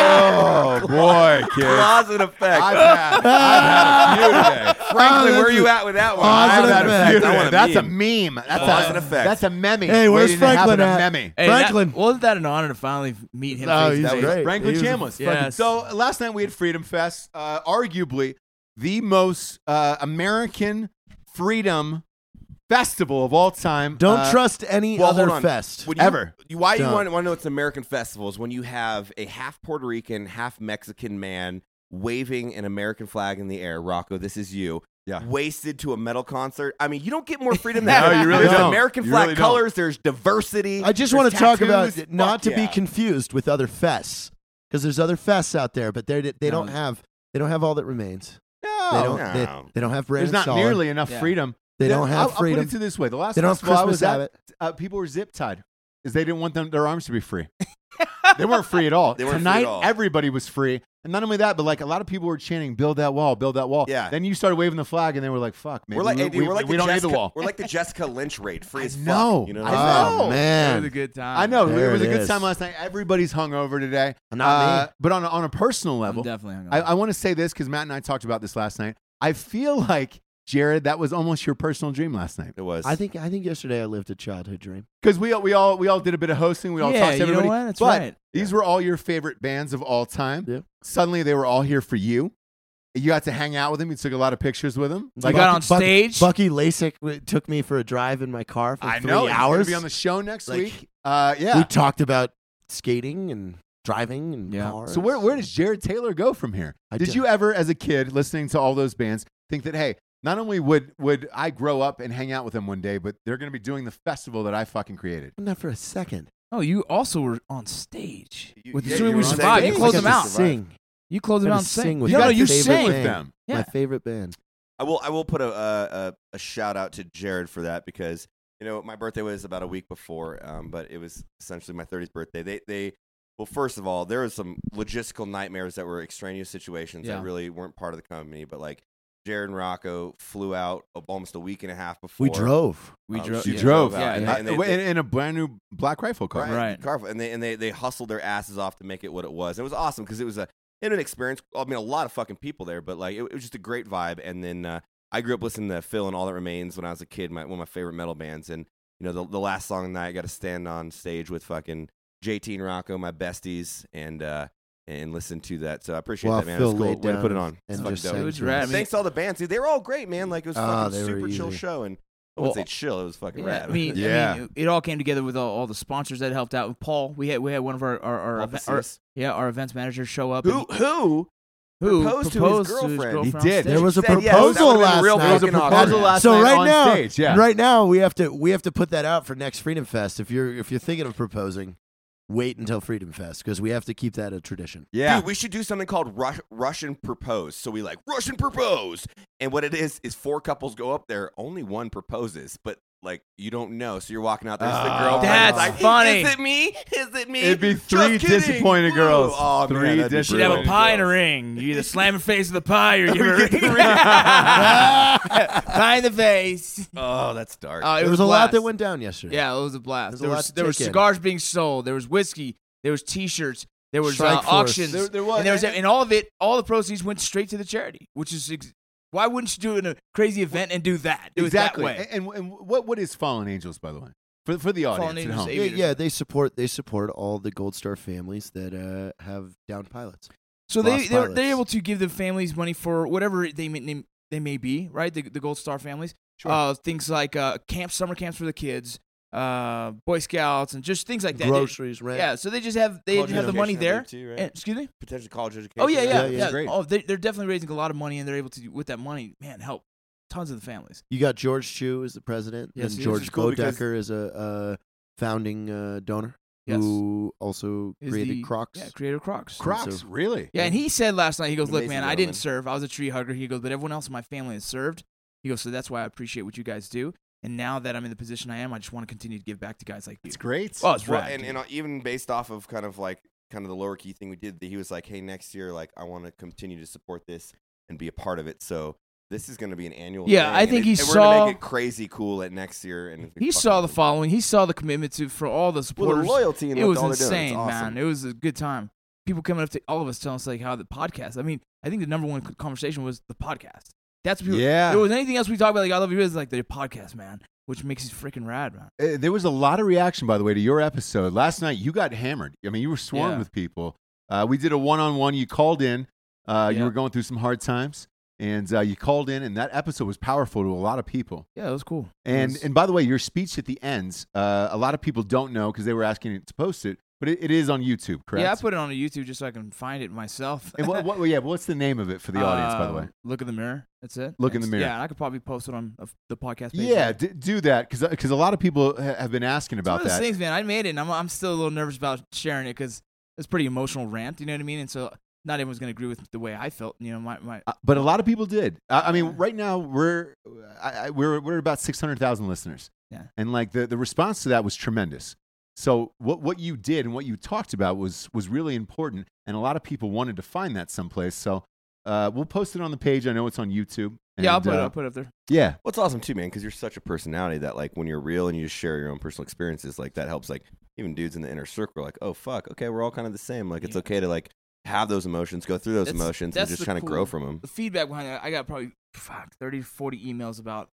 Speaker 6: Oh boy, kid.
Speaker 5: Cause and effect.
Speaker 6: I've had, I've had a few today.
Speaker 5: Frankly,
Speaker 3: Oh,
Speaker 5: where are you
Speaker 3: that's
Speaker 5: at with that one?
Speaker 3: Cause
Speaker 6: I've
Speaker 3: and
Speaker 6: had a
Speaker 3: effect.
Speaker 6: few
Speaker 5: I
Speaker 6: today.
Speaker 5: want a
Speaker 6: That's a
Speaker 5: meme.
Speaker 6: meme. That's
Speaker 5: Cause
Speaker 6: a
Speaker 5: and effect.
Speaker 6: That's a meme.
Speaker 3: Hey, where's
Speaker 6: waiting to happen,
Speaker 3: Franklin
Speaker 6: a
Speaker 3: at?
Speaker 6: meme.
Speaker 4: Hey,
Speaker 3: Franklin.
Speaker 4: That, wasn't that an honor to finally meet him?
Speaker 3: Oh,
Speaker 4: face to
Speaker 3: he's
Speaker 4: face?
Speaker 3: great.
Speaker 6: Franklin
Speaker 3: He was
Speaker 6: Chambliss.
Speaker 3: fucking-
Speaker 4: Yes.
Speaker 6: So last night we had Freedom Fest, uh, arguably the most uh, American freedom festival of all time.
Speaker 3: Don't
Speaker 6: Uh,
Speaker 3: trust any
Speaker 5: well,
Speaker 3: other
Speaker 5: hold on.
Speaker 3: fest.
Speaker 5: Would you-
Speaker 6: Ever.
Speaker 5: you- why you
Speaker 3: Don't.
Speaker 5: want, want to know it's an American festival is when you have a half Puerto Rican, half Mexican man waving an American flag in the air. Rocco, this is you.
Speaker 6: Yeah.
Speaker 5: Wasted to a metal concert. I mean, you don't get more freedom than
Speaker 6: No,
Speaker 5: that.
Speaker 6: you really
Speaker 5: There's
Speaker 6: don't.
Speaker 5: American
Speaker 6: You
Speaker 5: flag
Speaker 6: really don't.
Speaker 5: colors. There's diversity.
Speaker 3: I just
Speaker 5: there's
Speaker 3: want to talk about
Speaker 5: tattoos.
Speaker 3: not
Speaker 5: Fuck
Speaker 3: to be
Speaker 5: yeah.
Speaker 3: confused with other fests because there's other fests out there, but they they don't
Speaker 4: No.
Speaker 3: have they don't have all that remains.
Speaker 6: No,
Speaker 3: They don't they,
Speaker 5: no.
Speaker 3: they don't have
Speaker 6: there's
Speaker 3: Brandon
Speaker 6: not
Speaker 3: Solid.
Speaker 6: nearly enough
Speaker 4: Yeah.
Speaker 6: freedom.
Speaker 3: They
Speaker 6: Yeah,
Speaker 3: don't have
Speaker 6: I'll,
Speaker 3: freedom.
Speaker 6: I'll put it to this way: the last
Speaker 3: They don't have
Speaker 6: festival I
Speaker 3: Christmas
Speaker 6: was at,
Speaker 3: habit.
Speaker 6: uh, people were zip tied because they didn't want them their arms to be free. They weren't free at all.
Speaker 5: They weren't free
Speaker 6: Tonight,
Speaker 5: at all.
Speaker 6: everybody was free, and not only that, but like a lot of people were chanting, "Build that wall, build that wall."
Speaker 5: Yeah.
Speaker 6: Then you started waving the flag, and they were like, "Fuck, maybe
Speaker 5: We're like,
Speaker 6: we,
Speaker 5: hey, dude,
Speaker 6: we,
Speaker 5: we're like
Speaker 6: we
Speaker 5: the
Speaker 6: don't
Speaker 5: Jessica,
Speaker 6: need the wall."
Speaker 5: We're like the Jessica Lynch raid, free
Speaker 6: I
Speaker 5: as
Speaker 6: know.
Speaker 5: fuck. You know
Speaker 6: I
Speaker 5: what I'm
Speaker 3: Oh
Speaker 5: saying?
Speaker 6: know.
Speaker 4: It
Speaker 3: man,
Speaker 4: was a good time.
Speaker 6: I know
Speaker 3: There
Speaker 6: it was
Speaker 3: it
Speaker 6: a good
Speaker 3: is.
Speaker 6: time last night. Everybody's hungover today,
Speaker 3: Not
Speaker 6: Uh,
Speaker 3: me.
Speaker 6: but on a, on a personal
Speaker 4: I'm
Speaker 6: level,
Speaker 4: definitely
Speaker 6: I,
Speaker 4: hungover.
Speaker 6: I want to say this because Matt and I talked about this last night. I feel like Jared, that was almost your personal dream last night
Speaker 5: It was.
Speaker 3: I think I think yesterday I lived a childhood dream.
Speaker 6: because we we all we all did a bit of hosting. We all
Speaker 4: Yeah,
Speaker 6: talked to
Speaker 4: you know
Speaker 6: everybody.
Speaker 4: what? That's
Speaker 6: but
Speaker 4: right.
Speaker 6: These were all your favorite bands of all time.
Speaker 3: Yeah.
Speaker 6: Suddenly, they were all here for you. You got to hang out with them. You took a lot of pictures with them.
Speaker 4: You got on stage.
Speaker 3: Bucky Lasik w- took me for a drive in my car for
Speaker 6: I
Speaker 3: three
Speaker 6: know he's
Speaker 3: hours.
Speaker 6: gonna be on the show next
Speaker 3: Like,
Speaker 6: week. Uh, yeah.
Speaker 3: We talked about skating and driving and
Speaker 4: Yeah.
Speaker 3: cars.
Speaker 6: So where where does Jared Taylor go from here?
Speaker 3: I
Speaker 6: Did
Speaker 3: do-
Speaker 6: you ever, as a kid, listening to all those bands, think that hey, not only would would I grow up and hang out with them one day, but they're going to be doing the festival that I fucking created?
Speaker 3: Not for a second.
Speaker 4: Oh, you also were on stage
Speaker 5: You-
Speaker 4: with
Speaker 5: yeah,
Speaker 4: the Soon
Speaker 5: you
Speaker 4: We
Speaker 5: were on
Speaker 4: Survive. You
Speaker 5: stage.
Speaker 4: closed
Speaker 3: I
Speaker 4: them
Speaker 3: got to
Speaker 4: out.
Speaker 3: Sing.
Speaker 4: You closed them
Speaker 3: I
Speaker 4: out
Speaker 3: got
Speaker 4: and
Speaker 3: to
Speaker 4: sing.
Speaker 3: sing with
Speaker 6: You
Speaker 4: no,
Speaker 6: got
Speaker 4: no,
Speaker 6: to
Speaker 4: you
Speaker 3: favorite
Speaker 4: sing.
Speaker 6: with
Speaker 3: band.
Speaker 6: them.
Speaker 4: Yeah.
Speaker 3: My favorite band.
Speaker 5: I will I will put a a, a a shout out to Jared for that because you know my birthday was about a week before, um, but it was essentially my thirtieth birthday. They they well, first of all, there was some logistical nightmares that were extraneous situations
Speaker 4: Yeah.
Speaker 5: that really weren't part of the company, but like Jared and Rocco flew out almost a week and a half before.
Speaker 3: We drove.
Speaker 4: We
Speaker 5: Um,
Speaker 4: drove.
Speaker 6: You
Speaker 5: yeah,
Speaker 6: drove.
Speaker 5: out,
Speaker 4: Yeah,
Speaker 5: and
Speaker 4: yeah.
Speaker 5: they- and they-
Speaker 6: Uh, in,
Speaker 5: they-
Speaker 6: in a brand new black rifle car.
Speaker 5: Right,
Speaker 4: Right.
Speaker 5: car- and they and they they hustled their asses off to make it what it was. It was awesome because it was a it was an experience. I mean, a lot of fucking people there, but like it, it was just a great vibe. And then uh, I grew up listening to Phil and All That Remains when I was a kid. My one of my favorite metal bands. And you know, the the last song of the night, I got to stand on stage with fucking J T and Rocco, my besties, and uh, and listen to that. So I appreciate
Speaker 3: While
Speaker 5: that, man.
Speaker 3: Phil
Speaker 5: it was cool.
Speaker 3: laid
Speaker 5: Way to put it
Speaker 3: down
Speaker 5: on. It's
Speaker 3: and
Speaker 5: fucking
Speaker 3: just
Speaker 5: dope.
Speaker 3: sang
Speaker 4: It was
Speaker 3: to
Speaker 4: rad.
Speaker 3: us.
Speaker 4: I mean-
Speaker 5: Thanks to all the bands, dude. They were all great, man. Like it was a
Speaker 3: Ah,
Speaker 5: fucking
Speaker 3: they were
Speaker 5: super chill
Speaker 3: easy.
Speaker 5: show, and I
Speaker 4: Well,
Speaker 5: wouldn't say chill. It was fucking
Speaker 4: Yeah,
Speaker 5: rad.
Speaker 4: I mean,
Speaker 1: Yeah.
Speaker 4: I mean, it all came together with all, all the sponsors that helped out. With Paul, we had we had one of our our, our,
Speaker 5: Paul
Speaker 4: event- our
Speaker 5: Pacius.
Speaker 4: yeah our events managers show up.
Speaker 5: who
Speaker 4: and
Speaker 5: who
Speaker 4: who
Speaker 5: proposed to his
Speaker 4: proposed
Speaker 5: girlfriend?
Speaker 6: He
Speaker 4: on
Speaker 6: did.
Speaker 4: stage.
Speaker 3: There was a
Speaker 5: Said yes, that
Speaker 3: proposal
Speaker 5: would've been
Speaker 3: last
Speaker 5: real
Speaker 3: night.
Speaker 6: There was a
Speaker 5: fucking awkward.
Speaker 6: proposal last
Speaker 3: so
Speaker 6: night
Speaker 3: right
Speaker 6: on
Speaker 3: now,
Speaker 6: stage. Yeah.
Speaker 3: right now we have to we have to put that out for next Freedom Fest. If you're if you're thinking of proposing, wait until Freedom Fest because we have to keep that a tradition.
Speaker 6: Yeah.
Speaker 5: Dude, we should do something called Rus- Russian propose. So we like Russian propose, and what it is is four couples go up there. Only one proposes, but like you don't know. So you're walking out there. It's the
Speaker 6: Ah.
Speaker 5: girlfriend.
Speaker 4: That's
Speaker 5: It's like,
Speaker 4: funny.
Speaker 5: Is it me? Is it me?
Speaker 6: It'd be
Speaker 5: Just
Speaker 6: three
Speaker 5: kidding.
Speaker 6: disappointed
Speaker 5: Woo.
Speaker 6: girls.
Speaker 5: Oh,
Speaker 6: Three
Speaker 5: man, that'd be
Speaker 6: disappointed
Speaker 4: Should have a
Speaker 5: brilliant.
Speaker 4: pie and a ring. You either slam your face with the pie or you give
Speaker 5: We
Speaker 4: a
Speaker 5: get
Speaker 4: ring.
Speaker 5: the ring.
Speaker 4: Pie in the face.
Speaker 5: Oh, that's dark.
Speaker 4: Uh, it
Speaker 3: There
Speaker 4: was,
Speaker 3: was a lot
Speaker 4: blast.
Speaker 3: that went down yesterday.
Speaker 4: Yeah, it was a blast.
Speaker 3: There's a
Speaker 4: There
Speaker 3: lot
Speaker 4: was
Speaker 3: to
Speaker 4: there was
Speaker 3: take in.
Speaker 4: cigars being sold. There was whiskey. There was T-shirts. There was uh,
Speaker 3: Strike Force.
Speaker 4: auctions.
Speaker 6: There- there was-
Speaker 4: and there was and all of it. All the proceeds went straight to the charity, which is ex- why wouldn't you do it in a crazy event and do that? Do
Speaker 6: exactly.
Speaker 4: it that way.
Speaker 6: And, and what what is Fallen Angels, by the way, for for the audience
Speaker 4: Fallen
Speaker 6: at
Speaker 4: Angels
Speaker 6: home?
Speaker 4: Eight-
Speaker 3: Yeah,
Speaker 4: Aviators.
Speaker 3: yeah, they support they support all the Gold Star families that uh, have downed pilots.
Speaker 4: So they
Speaker 3: Lost
Speaker 4: they're,
Speaker 3: pilots.
Speaker 4: they're able to give the families money for whatever they may name, they may be, right? The, the Gold Star families.
Speaker 6: Sure.
Speaker 4: Uh, things like uh, camps, summer camps for the kids, uh, Boy Scouts, and just things like that. They-
Speaker 3: Groceries, rent.
Speaker 4: yeah, so they just have they
Speaker 5: College
Speaker 4: just have the money
Speaker 5: education, I
Speaker 4: there.
Speaker 5: believe, too, right?
Speaker 4: And, excuse me.
Speaker 5: Potential college education.
Speaker 4: Oh yeah, yeah,
Speaker 3: Yeah,
Speaker 4: yeah.
Speaker 3: yeah,
Speaker 6: great.
Speaker 4: Oh, they, they're definitely raising a lot of money, and they're able to with that money, man, help tons of the families.
Speaker 3: You got George Chu as the president,
Speaker 4: Yes,
Speaker 3: and
Speaker 4: he is.
Speaker 3: George
Speaker 5: Which is cool because-
Speaker 3: Bodecker is a, a founding uh, donor
Speaker 4: Yes.
Speaker 3: who also
Speaker 4: Is
Speaker 3: created
Speaker 4: the-
Speaker 3: Crocs.
Speaker 4: Yeah, Creator Crocs.
Speaker 6: Crocs,
Speaker 3: So-
Speaker 6: really?
Speaker 4: Yeah, and he said last night, he goes, "Look,
Speaker 5: Amazing
Speaker 4: man, I
Speaker 5: gentleman.
Speaker 4: didn't serve. I was a tree hugger." He goes, "But everyone else in my family has served." He goes, "So that's why I appreciate what you guys do. And now that I'm in the position I am, I just want to continue to give back to guys like you."
Speaker 6: It's great.
Speaker 4: Oh, it's
Speaker 5: Well,
Speaker 4: rad.
Speaker 5: and, and uh, even based off of kind of like kind of the lower key thing we did, he was like, "Hey, next year, like I want to continue to support this and be a part of it." So this is going to be an annual.
Speaker 4: Yeah,
Speaker 5: thing,
Speaker 4: I
Speaker 5: and
Speaker 4: think
Speaker 5: it-
Speaker 4: he
Speaker 5: and We're
Speaker 4: saw-
Speaker 5: gonna make it crazy cool at next year, and
Speaker 4: he saw the following. He saw the commitment to for all the
Speaker 5: well,
Speaker 4: supporters.
Speaker 5: the loyalty and
Speaker 4: it
Speaker 5: what
Speaker 4: was
Speaker 5: all they're doing. It's
Speaker 4: insane,
Speaker 5: awesome.
Speaker 4: man. It was a good time. People coming up to all of us telling us like how the podcast. I mean, I think the number one conversation was the podcast. That's people,
Speaker 6: Yeah.
Speaker 4: There was anything else we talked about like I love you is like the podcast, man, which makes it freaking rad, man.
Speaker 6: Uh, there was a lot of reaction, by the way, to your episode last night. You got hammered. I mean, you were swarmed
Speaker 4: Yeah.
Speaker 6: with people. Uh, we did a one-on-one. You called in. Uh, You
Speaker 4: Yeah.
Speaker 6: were going through some hard times, and uh, you called in, and that episode was powerful to a lot of people.
Speaker 4: Yeah, it was cool. It
Speaker 6: And
Speaker 4: was-
Speaker 6: and by the way, your speech at the end, uh, a lot of people don't know because they were asking to post it, but it, it is on YouTube, correct?
Speaker 4: yeah, I put it on YouTube just so I can find it myself.
Speaker 6: And what, what, yeah, what's the name of it for the audience, by the way?
Speaker 4: Um, Look in the mirror. That's it.
Speaker 6: Look in the
Speaker 4: Thanks.
Speaker 6: mirror.
Speaker 4: Yeah, and I could probably post it on uh, the podcast page.
Speaker 6: Yeah,
Speaker 4: later.
Speaker 6: d- do that because a lot of people ha- have been asking
Speaker 4: It's one
Speaker 6: about
Speaker 4: of those
Speaker 6: that.
Speaker 4: things, man. I made it, and I'm I'm still a little nervous about sharing it because it's a pretty emotional rant. You know what I mean? And so not everyone's gonna agree with the way I felt. You know, my my.
Speaker 6: Uh, but a lot of people did. I, I mean,
Speaker 4: Yeah.
Speaker 6: right now we're I, I, we're we're about six hundred thousand listeners.
Speaker 4: Yeah.
Speaker 6: And like the, the response to that was tremendous. So what what you did and what you talked about was was really important, and a lot of people wanted to find that someplace. So uh, we'll post it on the page. I know it's on YouTube.
Speaker 4: yeah, I'll
Speaker 6: And,
Speaker 4: put it.
Speaker 6: uh,
Speaker 4: I'll put it up there.
Speaker 6: Yeah.
Speaker 5: Well, it's awesome too, man, because you're such a personality that like when you're real and you just share your own personal experiences, like that helps. Like even dudes in the inner circle, are like, oh fuck, okay, we're all kind of the same. Like it's
Speaker 4: Yeah.
Speaker 5: okay to like have those emotions, go through those
Speaker 4: That's-
Speaker 5: emotions, and
Speaker 4: that's
Speaker 5: just
Speaker 4: the
Speaker 5: kind of
Speaker 4: cool-
Speaker 5: grow from them.
Speaker 4: The feedback behind it, I got probably fuck, thirty, forty emails about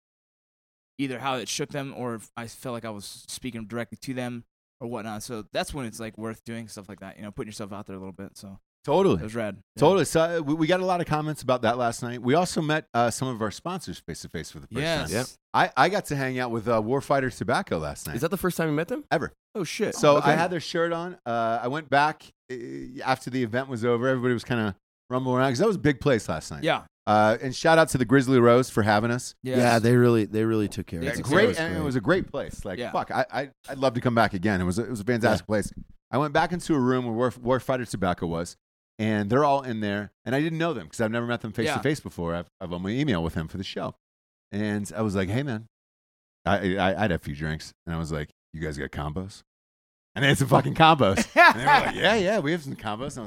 Speaker 4: either how it shook them or if I felt like I was speaking directly to them or whatnot. So that's when it's like worth doing stuff like that. You know, putting yourself out there a little bit. So
Speaker 6: Totally.
Speaker 4: it was rad. Yeah.
Speaker 6: Totally. So uh, we, we got a lot of comments about that last night. We also met uh, some of our sponsors face to face for the first
Speaker 4: Yes.
Speaker 6: time.
Speaker 5: Yep.
Speaker 6: I, I got to hang out with uh, Warfighter Tobacco last night.
Speaker 5: Is that the first time you met them?
Speaker 6: Ever.
Speaker 5: Oh shit.
Speaker 6: So
Speaker 5: Okay.
Speaker 6: I had their shirt on. Uh, I went back uh, after the event was over. Everybody was kind of rumbling around because that was a big place last night.
Speaker 4: Yeah.
Speaker 6: Uh, and shout out to the Grizzly Rose for having us.
Speaker 4: Yes.
Speaker 3: Yeah, they really they really took care
Speaker 4: Yeah,
Speaker 3: of
Speaker 6: It's
Speaker 3: us.
Speaker 6: great,
Speaker 3: It was
Speaker 6: and it was a great place. Like
Speaker 4: Yeah.
Speaker 6: fuck, I, I I'd love to come back again. It was a, it was a fantastic place. I went back into a room where War, Warfighter Tobacco was, and they're all in there, and I didn't know them because I've never met them face to
Speaker 4: Yeah.
Speaker 6: face before. I've I've only emailed with them for the show, and I was like, hey man, I, I I had a few drinks, and I was like, you guys got combos? And they had some fucking combos. And they were like, yeah, yeah, we have some combos. And I was like,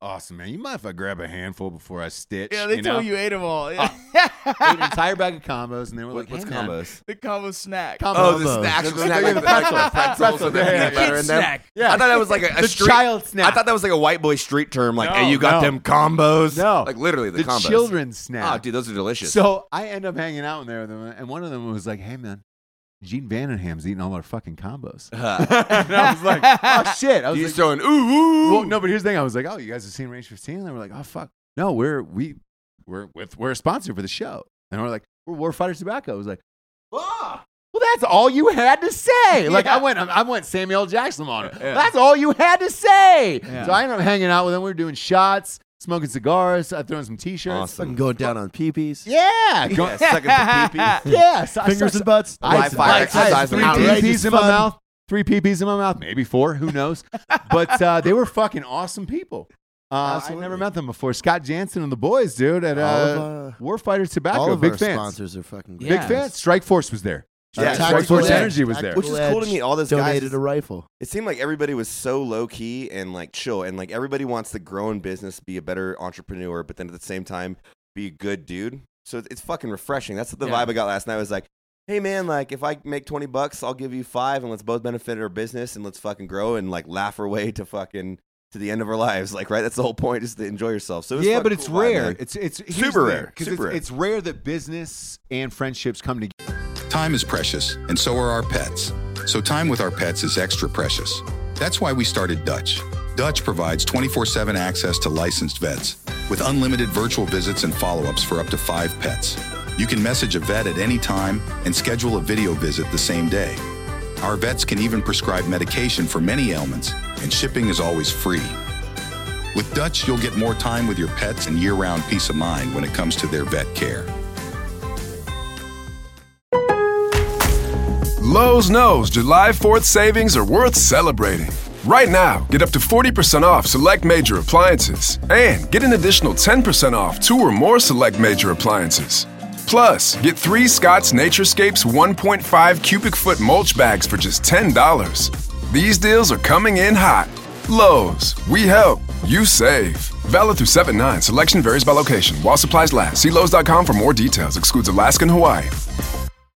Speaker 6: awesome, man. You mind if I grab a handful before I stitch?
Speaker 4: Yeah, they
Speaker 6: you
Speaker 4: told
Speaker 6: know?
Speaker 4: you ate them all. Yeah.
Speaker 6: Ate an entire bag of combos, and they were
Speaker 5: What,
Speaker 6: like,
Speaker 5: what's
Speaker 6: hey, man,
Speaker 5: combos?
Speaker 4: the combo snack.
Speaker 6: combos.
Speaker 5: Oh, the
Speaker 3: Combos.
Speaker 5: snacks.
Speaker 6: The-
Speaker 5: The
Speaker 6: the-
Speaker 5: snack,
Speaker 6: the-
Speaker 5: like
Speaker 6: the
Speaker 5: the
Speaker 6: pretzel.
Speaker 5: pretzels
Speaker 6: Pretzel,
Speaker 5: with the
Speaker 6: yeah,
Speaker 5: peanut
Speaker 6: yeah,
Speaker 5: butter
Speaker 4: yeah.
Speaker 5: in them.
Speaker 4: Snack.
Speaker 6: Yeah.
Speaker 5: I thought that was like a, a
Speaker 6: the
Speaker 5: street.
Speaker 6: child snack.
Speaker 5: I thought that was like a white boy street term. Like,
Speaker 6: No,
Speaker 5: hey, you got
Speaker 6: no.
Speaker 5: them combos?
Speaker 6: No.
Speaker 5: Like literally the,
Speaker 6: the
Speaker 5: combos.
Speaker 6: children's snack.
Speaker 5: Oh, dude, those are delicious.
Speaker 6: So I end up hanging out in there with them, and one of them was like, "Hey, man, Gene Vandenham's eating all our fucking combos."
Speaker 5: Uh,
Speaker 6: And I was like, "Oh shit!" I was
Speaker 5: he's
Speaker 6: like,
Speaker 5: throwing ooh ooh.
Speaker 6: "Well, no." But here's the thing: I was like, "Oh, you guys have seen Range fifteen?" And they were like, "Oh, fuck, no, we're we we're with we're a sponsor for the show." And we're like, "We're Warfighter Tobacco." I was like, "Ah." Well, that's all you had to say. Like I went, I went Samuel L. Jackson on it.
Speaker 4: Yeah.
Speaker 6: That's all you had to say.
Speaker 4: Yeah.
Speaker 6: So I ended up hanging out with them. We were doing shots, smoking cigars. I threw in some t-shirts.
Speaker 5: Awesome.
Speaker 3: Fucking going down on peepees.
Speaker 6: Yeah, go-
Speaker 5: Yeah, sucking some pee-pee.
Speaker 6: yeah. So I
Speaker 3: Fingers
Speaker 6: started-
Speaker 3: and butts.
Speaker 6: I
Speaker 5: Live
Speaker 6: had-
Speaker 5: fire
Speaker 6: I had
Speaker 5: exercise
Speaker 6: three
Speaker 5: on the
Speaker 3: outrageous
Speaker 6: P Ps in my
Speaker 3: fun.
Speaker 6: mouth. Three P Ps in my mouth, maybe four. Who knows? But uh, they were fucking awesome people. Uh, I
Speaker 3: Absolutely.
Speaker 6: never met them before. Scott Jansen and the boys, dude, at
Speaker 3: All
Speaker 6: uh,
Speaker 3: of, uh,
Speaker 6: Warfighter Tobacco.
Speaker 3: All of
Speaker 6: Big
Speaker 3: our
Speaker 6: fans.
Speaker 3: sponsors are fucking great.
Speaker 6: Big
Speaker 4: Yeah.
Speaker 6: fans. Strike Force was there.
Speaker 5: Yeah,
Speaker 6: Uh, Strike
Speaker 5: Tactical
Speaker 6: Force
Speaker 5: Edge.
Speaker 6: Energy was there.
Speaker 5: Which is cool to me. All those
Speaker 3: donated
Speaker 5: guys.
Speaker 3: a rifle.
Speaker 5: It seemed like everybody was so low key and like chill, and like everybody wants to grow in business, be a better entrepreneur, but then at the same time be a good dude. So it's, it's fucking refreshing. That's the
Speaker 4: Yeah.
Speaker 5: vibe I got last night. Was like, hey man, like if I make twenty bucks, I'll give you five, and let's both benefit our business, and let's fucking grow and like laugh our way to fucking to the end of our lives. Like, right? That's the whole point, is to enjoy yourself. So it was
Speaker 6: Yeah,
Speaker 5: fucking
Speaker 6: but it's
Speaker 5: cool vibe,
Speaker 6: rare.
Speaker 5: man.
Speaker 6: It's it's here's
Speaker 5: Super
Speaker 6: the
Speaker 5: rare.
Speaker 6: thing, 'cause
Speaker 5: Super
Speaker 6: it's,
Speaker 5: rare.
Speaker 6: it's rare that business and friendships come together.
Speaker 7: Time is precious, and so are our pets. So time with our pets is extra precious. That's why we started Dutch. Dutch provides twenty-four seven access to licensed vets with unlimited virtual visits and follow-ups for up to five pets. You can message a vet at any time and schedule a video visit the same day. Our vets can even prescribe medication for many ailments, and shipping is always free. With Dutch, you'll get more time with your pets and year-round peace of mind when it comes to their vet care.
Speaker 8: Lowe's knows July fourth savings are worth celebrating. Right now, get up to forty percent off select major appliances and get an additional ten percent off two or more select major appliances. Plus, get three Scott's Naturescapes one point five cubic foot mulch bags for just ten dollars. These deals are coming in hot. Lowe's, we help, you save. Valid through seven nine. Selection varies by location. While supplies last. See Lowe's dot com for more details. Excludes Alaska and Hawaii.